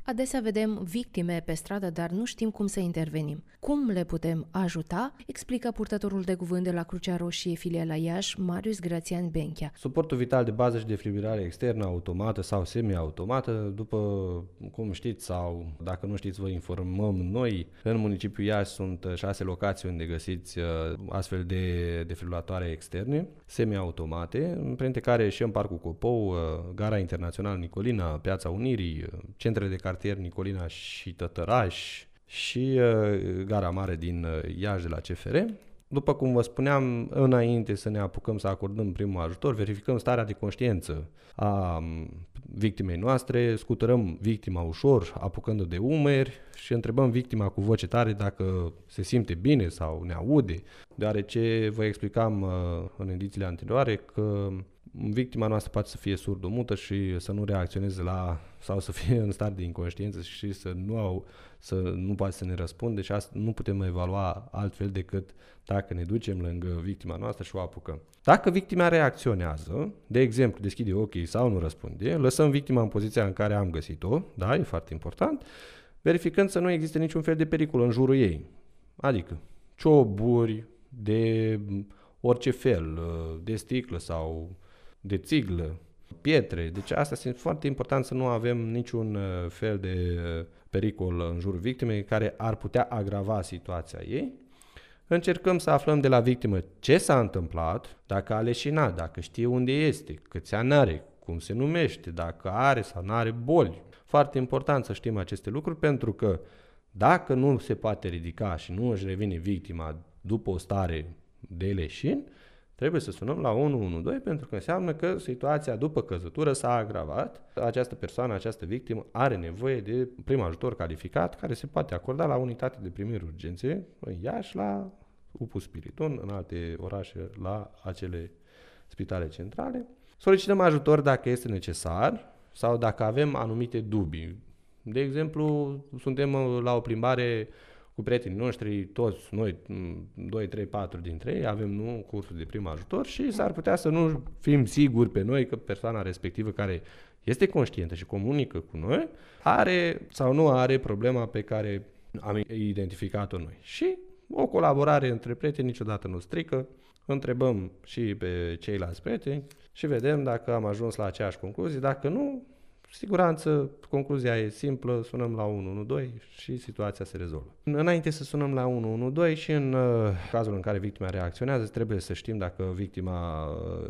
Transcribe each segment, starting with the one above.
Adesea vedem victime pe stradă, dar nu știm cum să intervenim. Cum le putem ajuta? Explică purtătorul de cuvânt de la Crucea Roșie, filiala Iași, Marius Grațian Benchea. Suportul vital de bază și defibrilare externă, automată sau semi-automată, după cum știți sau dacă nu știți, vă informăm noi. În municipiul Iași sunt 6 locații unde găsiți astfel de defibrilatoare externe, semi-automate, printre care și în Parcul Copou, Gara Internațională Nicolina, Piața Unirii, centrele de cartier Nicolina și Tătăraș și Gara Mare din Iași de la CFR. După cum vă spuneam, înainte să ne apucăm să acordăm primul ajutor, verificăm starea de conștiință a victimei noastre, scuturăm victima ușor, apucându-o de umeri și întrebăm victima cu voce tare dacă se simte bine sau ne aude, deoarece vă explicam în edițiile anterioare că victima noastră poate să fie surdo-mută și să nu reacționeze sau să fie în stare de inconștiență și să nu poate să ne răspundă și asta nu putem evalua altfel decât dacă ne ducem lângă victima noastră și o apucăm. Dacă victima reacționează, de exemplu, deschide ochii sau nu răspunde, lăsăm victima în poziția în care am găsit-o, da, e foarte important, verificând să nu existe niciun fel de pericol în jurul ei. Adică cioburi de orice fel, de sticlă sau de țiglă, pietre. Deci asta este foarte important, să nu avem niciun fel de pericol în jurul victimei care ar putea agrava situația ei. Încercăm să aflăm de la victimă ce s-a întâmplat, dacă a leșinat, dacă știe unde este, câți ani are, cum se numește, dacă are sau nu are boli. Foarte important să știm aceste lucruri, pentru că dacă nu se poate ridica și nu își revine victima după o stare de leșin, trebuie să sunăm la 112 pentru că înseamnă că situația după căzătură s-a agravat. Această persoană, această victimă are nevoie de prim ajutor calificat care se poate acorda la unitate de primiri urgențe în Iași, la UPU Spiriton, în alte orașe, la acele spitale centrale. Solicităm ajutor dacă este necesar sau dacă avem anumite dubii. De exemplu, suntem la o plimbare cu prietenii noștri, toți noi, 2, 3, 4 dintre ei, avem cursul de prim ajutor și s-ar putea să nu fim siguri pe noi că persoana respectivă care este conștientă și comunică cu noi are sau nu are problema pe care am identificat-o noi. Și o colaborare între prieteni niciodată nu strică, întrebăm și pe ceilalți prieteni și vedem dacă am ajuns la aceeași concluzie, dacă nu, siguranță, concluzia e simplă, sunăm la 112 și situația se rezolvă. Înainte să sunăm la 112 și în cazul în care victima reacționează, trebuie să știm dacă victima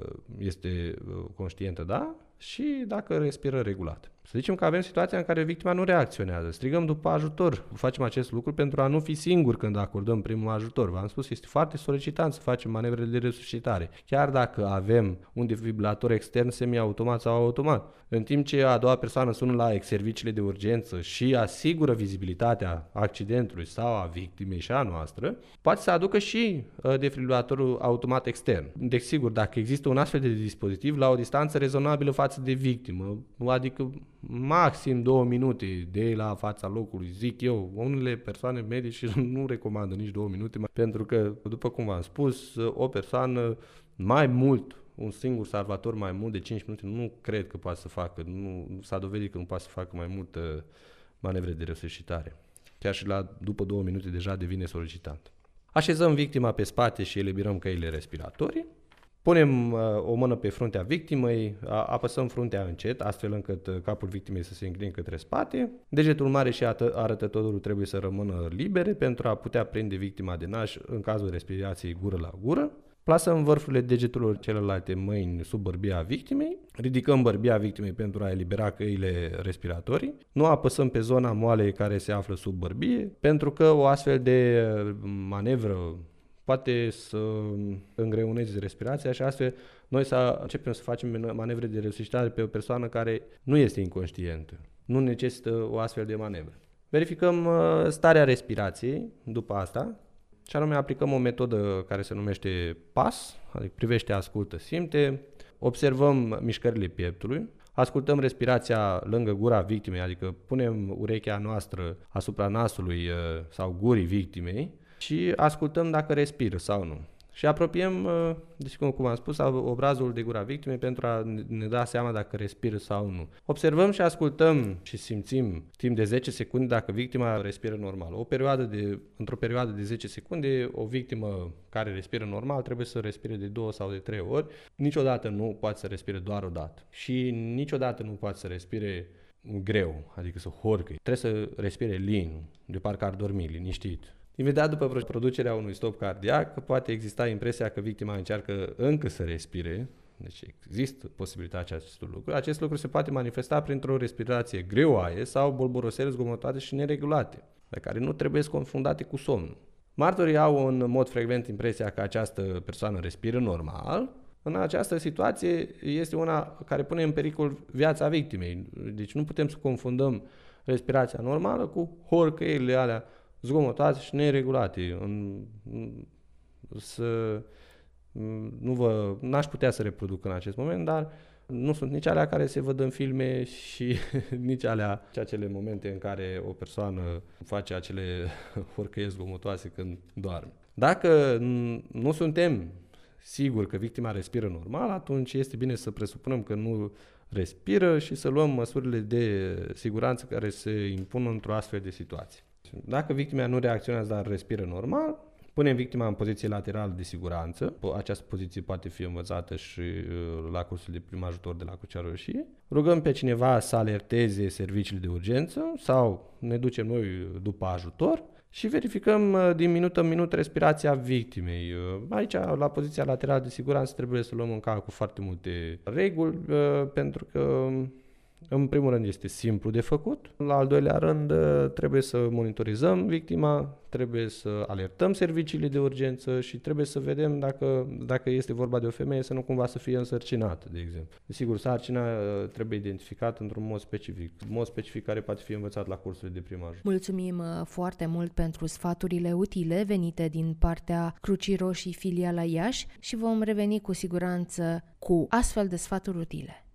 este conștientă, da, și dacă respiră regulat. Să zicem că avem situația în care victima nu reacționează, strigăm după ajutor. Facem acest lucru pentru a nu fi singuri când acordăm primul ajutor. V-am spus, este foarte solicitant să facem manevrele de resuscitare, chiar dacă avem un defibrilator extern semi-automat sau automat. În timp ce a doua persoană sună la serviciile de urgență și asigură vizibilitatea accidentului sau a victimei și a noastră, poate să aducă și defibrilatorul automat extern. Deci, sigur, dacă există un astfel de dispozitiv la o distanță rezonabilă față de victimă, adică maxim 2 minute de la fața locului, zic eu. Unele persoane medici nu recomandă nici 2 minute, pentru că, după cum v-am spus, o persoană mai mult, un singur salvator mai mult de 5 minute, nu cred că poate să facă, nu s-a dovedit că nu poate să facă mai mult manevre de resuscitare. Chiar și după 2 minute deja devine solicitant. Așezăm victima pe spate și eliberăm căile respiratorii. Punem o mână pe fruntea victimei, apăsăm fruntea încet, astfel încât capul victimei să se încline către spate. Degetul mare și arătătorul trebuie să rămână libere pentru a putea prinde victima de naș în cazul respirației gură la gură. Plasăm vârfurile degetelor celelalte mâini sub bărbia victimei, ridicăm bărbia victimei pentru a elibera căile respiratorii, nu apăsăm pe zona moale care se află sub bărbie, pentru că o astfel de manevră poate să îngreuneze respirația și astfel noi să începem să facem manevre de resuscitare pe o persoană care nu este inconștientă, nu necesită o astfel de manevră. Verificăm starea respirației după asta și anume aplicăm o metodă care se numește PAS, adică privește, ascultă, simte, observăm mișcările pieptului, ascultăm respirația lângă gura victimei, adică punem urechea noastră asupra nasului sau gurii victimei și ascultăm dacă respiră sau nu. și apropiem, deci cum am spus, obrazul de gura victimei pentru a ne da seama dacă respiră sau nu. Observăm și ascultăm și simțim timp de 10 secunde dacă victima respiră normal. Într-o perioadă de 10 secunde, o victimă care respiră normal trebuie să respire de 2 sau de 3 ori. Niciodată nu poate să respire doar o dată și niciodată nu poate să respire greu, adică să horcăi. Trebuie să respire lin, de parcă ar dormi, liniștit. Imediat după producerea unui stop cardiac, poate exista impresia că victima încearcă încă să respire, deci există posibilitatea acestui lucru. Acest lucru se poate manifesta printr-o respirație greoaie sau bolborosele zgomotoase și neregulate, pe care nu trebuie confundate cu somnul. Martorii au în mod frecvent impresia că această persoană respiră normal. În această situație este una care pune în pericol viața victimei. Deci nu putem să confundăm respirația normală cu horcăirile alea zgomotoase și neregulate. N-aș putea să reproduc în acest moment, dar nu sunt nici alea care se văd în filme și nici acele momente în care o persoană face acele horcăieri zgomotoase când doarme. Dacă nu suntem siguri că victima respiră normal, atunci este bine să presupunem că nu respiră și să luăm măsurile de siguranță care se impun într-o astfel de situație. Dacă victima nu reacționează, dar respiră normal, punem victima în poziție laterală de siguranță. Această poziție poate fi învățată și la cursul de prim ajutor de la Crucea Roșie. Rugăm pe cineva să alerteze serviciile de urgență sau ne ducem noi după ajutor și verificăm din minut în minut respirația victimei. Aici, la poziția laterală de siguranță, trebuie să luăm în calcul foarte multe reguli, pentru că în primul rând este simplu de făcut, la al doilea rând trebuie să monitorizăm victima, trebuie să alertăm serviciile de urgență și trebuie să vedem dacă este vorba de o femeie să nu cumva să fie însărcinată, de exemplu. Desigur, sarcina trebuie identificată într-un mod specific, mod specific care poate fi învățat la cursurile de prim ajutor. Mulțumim foarte mult pentru sfaturile utile venite din partea Crucii Roșii filiala Iași și vom reveni cu siguranță cu astfel de sfaturi utile.